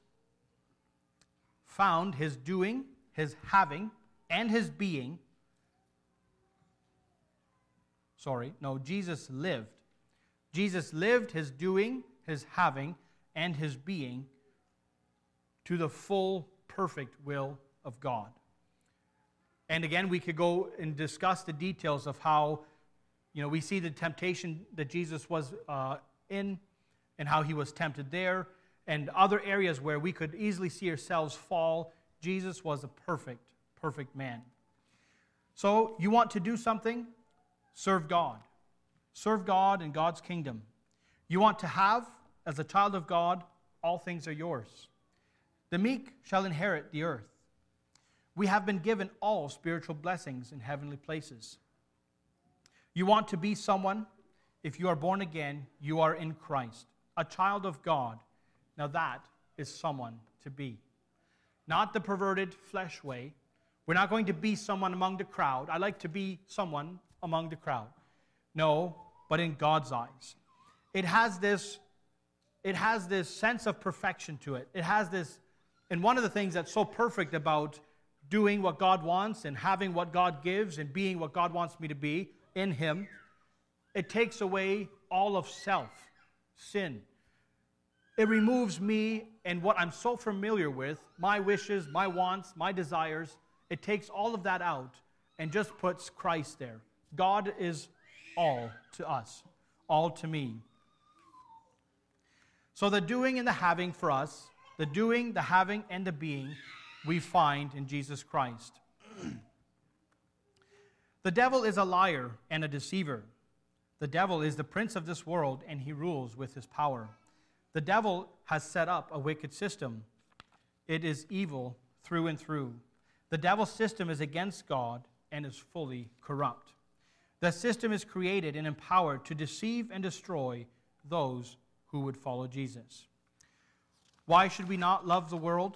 found his doing, his having, and his being. Sorry, no, Jesus lived. Jesus lived his doing, his having, and his being to the full, perfect will of God. And again, we could go and discuss the details of how, you know, we see the temptation that Jesus was uh, in and how he was tempted there, and other areas where we could easily see ourselves fall. Jesus was a perfect, perfect man. So you want to do something? Serve God. Serve God in God's kingdom. You want to have, as a child of God, all things are yours. The meek shall inherit the earth. We have been given all spiritual blessings in heavenly places. You want to be someone? If you are born again, you are in Christ, a child of God. Now that is someone to be. Not the perverted flesh way. We're not going to be someone among the crowd. I like to be someone among the crowd. No, but in God's eyes. It has this, it has this sense of perfection to it. It has this, and one of the things that's so perfect about doing what God wants and having what God gives and being what God wants me to be in Him, it takes away all of self, sin. It removes me and what I'm so familiar with, my wishes, my wants, my desires. It takes all of that out and just puts Christ there. God is all to us, all to me. So the doing and the having for us, the doing, the having, and the being, we find in Jesus Christ. The devil is a liar and a deceiver. The devil is the prince of this world, and he rules with his power. The devil has set up a wicked system. It is evil through and through. The devil's system is against God and is fully corrupt. The system is created and empowered to deceive and destroy those who would follow Jesus. Why should we not love the world?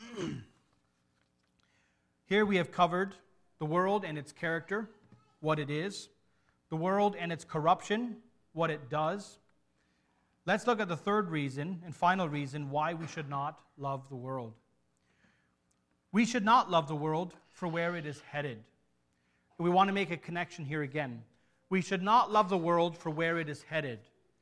Here we have covered the world and its character, what it is, the world and its corruption, what it does. Let's look at the third reason and final reason why we should not love the world. We should not love the world for where it is headed. We want to make a connection here again. We should not love the world for where it is headed.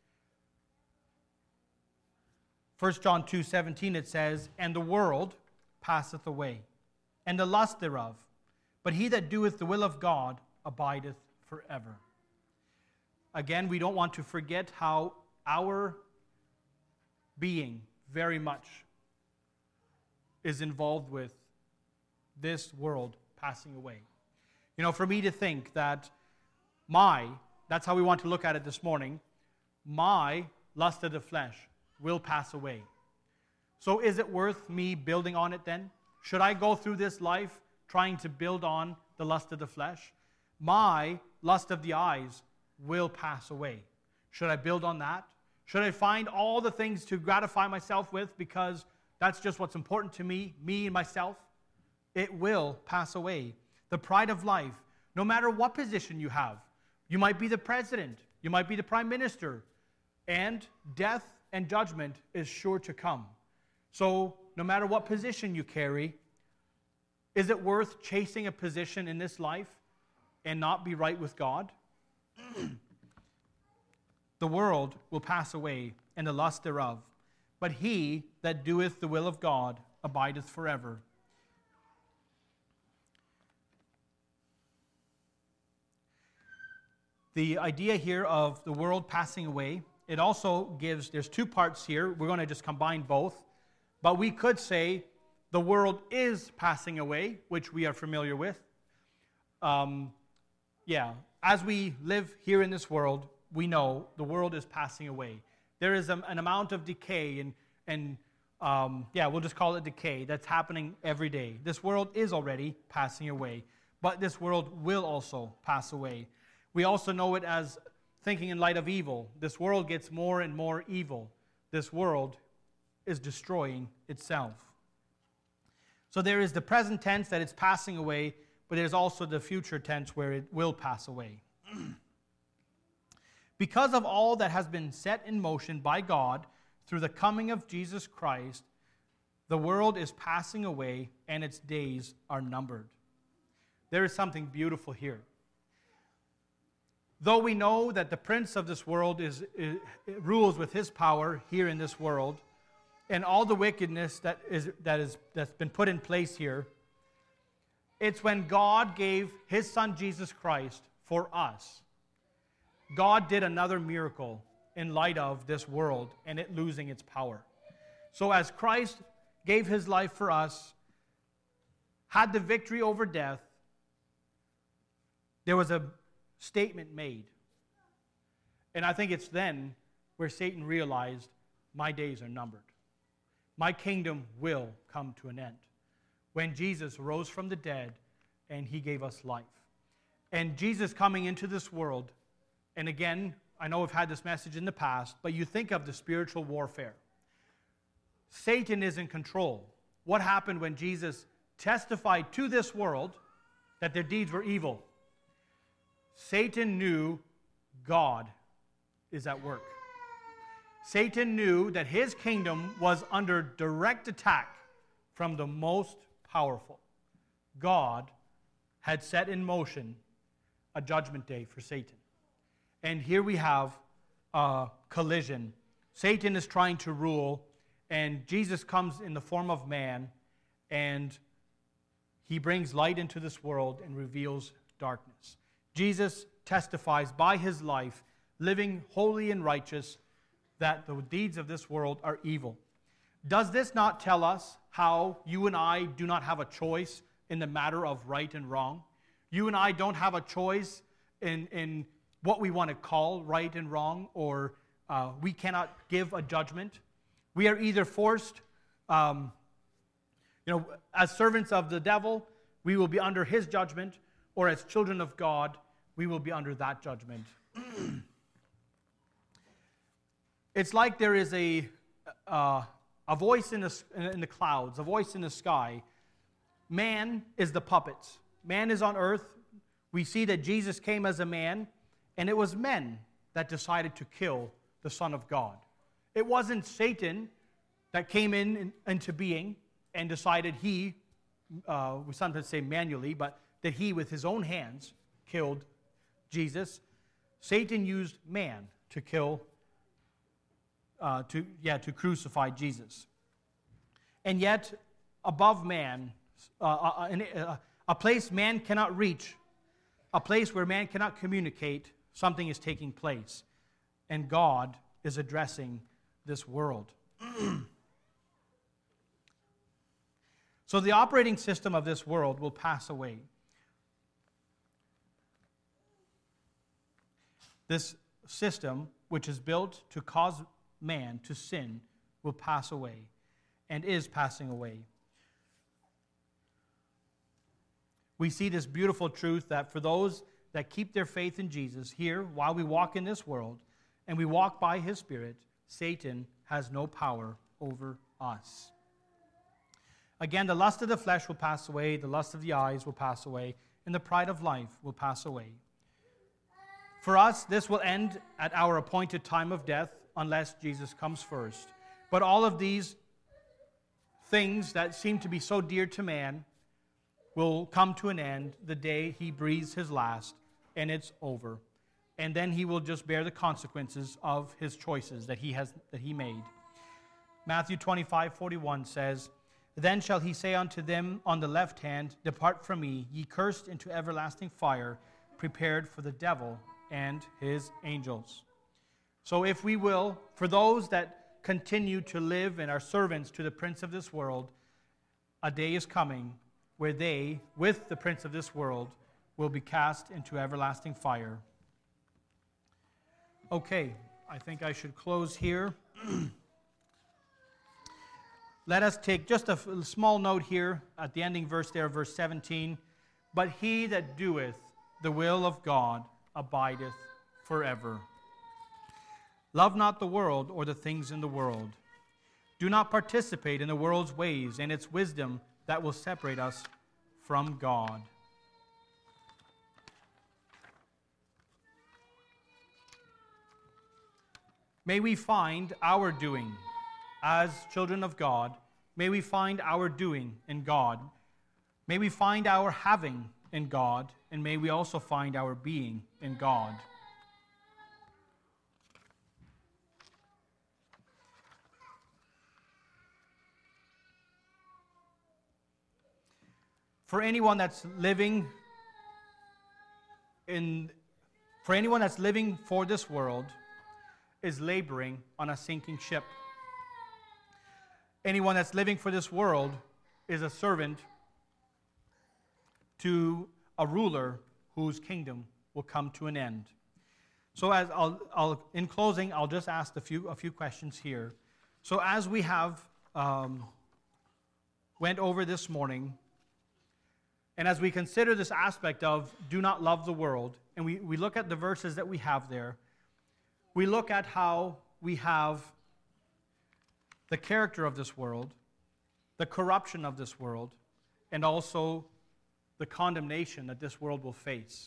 First John two seventeen, it says, "And the world passeth away, and the lust thereof. But he that doeth the will of God abideth forever." Again, we don't want to forget how our being very much is involved with this world passing away. You know, for me to think that my, that's how we want to look at it this morning, my lust of the flesh will pass away. So is it worth me building on it then? Should I go through this life trying to build on the lust of the flesh? My lust of the eyes will pass away. Should I build on that? Should I find all the things to gratify myself with because that's just what's important to me, me and myself? It will pass away. The pride of life, no matter what position you have, you might be the president, you might be the prime minister, and death and judgment is sure to come. So no matter what position you carry, is it worth chasing a position in this life and not be right with God? The world will pass away, and the lust thereof. But he that doeth the will of God abideth forever. The idea here of the world passing away, it also gives, there's two parts here. We're going to just combine both. But we could say the world is passing away, which we are familiar with. Um, yeah, as we live here in this world, we know the world is passing away. There is a, an amount of decay and, and um, yeah, we'll just call it decay that's happening every day. This world is already passing away, but this world will also pass away. We also know it as thinking in light of evil. This world gets more and more evil. This world is destroying itself. So there is the present tense that it's passing away, but there's also the future tense where it will pass away. Because of all that has been set in motion by God through the coming of Jesus Christ, the world is passing away and its days are numbered. There is something beautiful here. Though we know that the prince of this world is, is rules with his power here in this world, and all the wickedness that is that is that's been put in place here, it's when God gave his son Jesus Christ for us. God did another miracle in light of this world and it losing its power. So as Christ gave his life for us, had the victory over death, there was a statement made. And I think it's then where Satan realized, my days are numbered. My kingdom will come to an end. When Jesus rose from the dead and he gave us life. And Jesus coming into this world, and again, I know we've had this message in the past, but you think of the spiritual warfare. Satan is in control. What happened when Jesus testified to this world that their deeds were evil? Satan knew God is at work. Satan knew that his kingdom was under direct attack from the most powerful, God had set in motion a judgment day for Satan. And here we have a collision. Satan is trying to rule, and Jesus comes in the form of man, and he brings light into this world and reveals darkness. Jesus testifies by his life, living holy and righteous, that the deeds of this world are evil. Does this not tell us how you and I do not have a choice in the matter of right and wrong? You and I don't have a choice in, in what we want to call right and wrong, or uh, we cannot give a judgment. We are either forced, um, you know, as servants of the devil, we will be under his judgment, or as children of God, we will be under that judgment. It's like there is a uh, a voice in the, in the clouds, a voice in the sky. Man is the puppets. Man is on earth. We see that Jesus came as a man, and it was men that decided to kill the Son of God. It wasn't Satan that came in, in into being and decided he, uh, we sometimes say manually, but that he with his own hands killed Jesus. Satan used man to kill Uh, to yeah to crucify Jesus. And yet, above man, uh, a, a place man cannot reach, a place where man cannot communicate, something is taking place. And God is addressing this world. So the operating system of this world will pass away. This system, which is built to cause man to sin, will pass away and is passing away. We see this beautiful truth that for those that keep their faith in Jesus here while we walk in this world and we walk by his Spirit, Satan has no power over us. Again, the lust of the flesh will pass away, the lust of the eyes will pass away, and the pride of life will pass away. For us, this will end at our appointed time of death, unless Jesus comes first. But all of these things that seem to be so dear to man will come to an end the day he breathes his last, and it's over. And then he will just bear the consequences of his choices that he has that he made. Matthew twenty-five forty-one says, "Then shall he say unto them on the left hand, Depart from me, ye cursed, into everlasting fire, prepared for the devil and his angels." So if we will, for those that continue to live and are servants to the prince of this world, a day is coming where they, with the prince of this world, will be cast into everlasting fire. Okay, I think I should close here. Let us take just a small note here at the ending verse there, verse seventeen. "But he that doeth the will of God abideth forever. Love not the world or the things in the world. Do not participate in the world's ways and its wisdom that will separate us from God." May we find our doing as children of God. May we find our doing in God. May we find our having in God, and may we also find our being in God. For anyone that's living in, for anyone that's living for this world is laboring on a sinking ship. Anyone that's living for this world is a servant to a ruler whose kingdom will come to an end. So as I'll, I'll in closing, I'll just ask a few a few questions here. So as we have um, went over this morning, and as we consider this aspect of do not love the world, and we, we look at the verses that we have there, we look at how we have the character of this world, the corruption of this world, and also the condemnation that this world will face.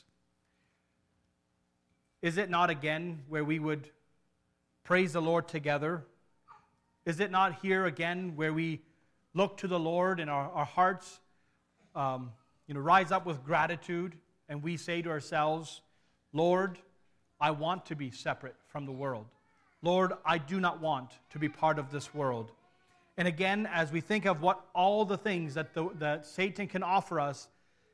Is it not again where we would praise the Lord together? Is it not here again where we look to the Lord and our, our hearts um, you know, rise up with gratitude and we say to ourselves, Lord, I want to be separate from the world. Lord, I do not want to be part of this world. And again, as we think of what all the things that, the, that Satan can offer us,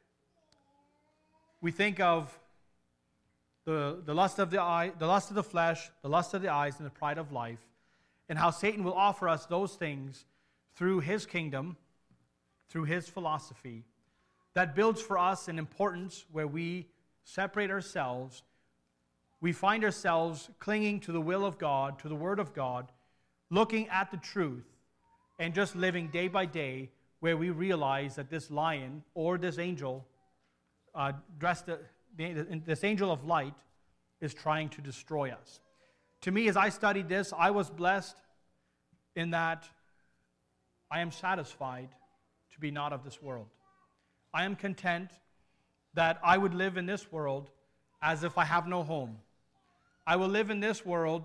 we think of the, the lust of the eye, the lust of the flesh, the lust of the eyes, and the pride of life, and how Satan will offer us those things through his kingdom, through his philosophy, that builds for us an importance where we separate ourselves. We find ourselves clinging to the will of God, to the Word of God, looking at the truth, and just living day by day where we realize that this lion or this angel, uh, dressed, uh, this angel of light, is trying to destroy us. To me, as I studied this, I was blessed in that I am satisfied to be not of this world. I am content that I would live in this world as if I have no home. I will live in this world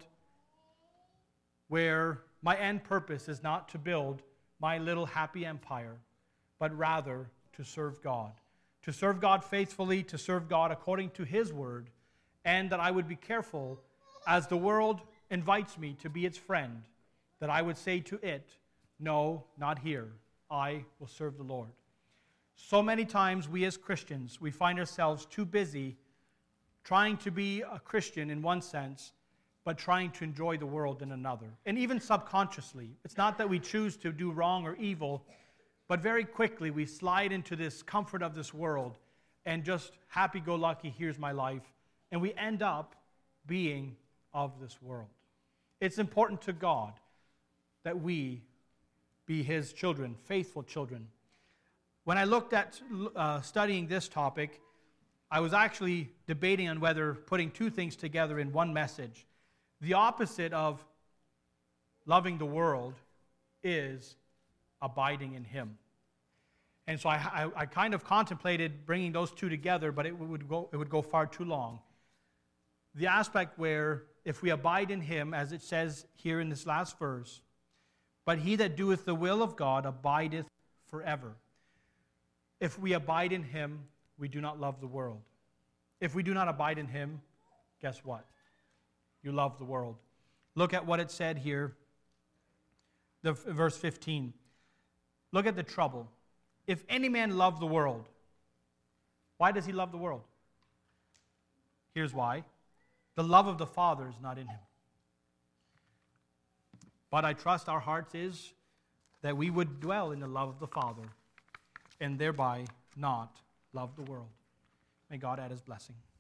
where my end purpose is not to build my little happy empire, but rather to serve God. To serve God faithfully, to serve God according to His word, and that I would be careful as the world invites me to be its friend, that I would say to it, no, not here. I will serve the Lord. So many times we as Christians, we find ourselves too busy trying to be a Christian in one sense, but trying to enjoy the world in another. And even subconsciously, it's not that we choose to do wrong or evil, but very quickly we slide into this comfort of this world and just happy-go-lucky, here's my life, and we end up being of this world. It's important to God that we be His children, faithful children. When I looked at uh, studying this topic, I was actually debating on whether putting two things together in one message. The opposite of loving the world is abiding in Him. And so I, I, I kind of contemplated bringing those two together, but it would go, it would go far too long. The aspect where if we abide in Him, as it says here in this last verse, but he that doeth the will of God abideth forever. If we abide in Him, we do not love the world. If we do not abide in Him, guess what? You love the world. Look at what it said here, the verse fifteen. Look at the trouble. If any man love the world, why does he love the world? Here's why. The love of the Father is not in him. But I trust our hearts is that we would dwell in the love of the Father and thereby not love the world. May God add His blessing.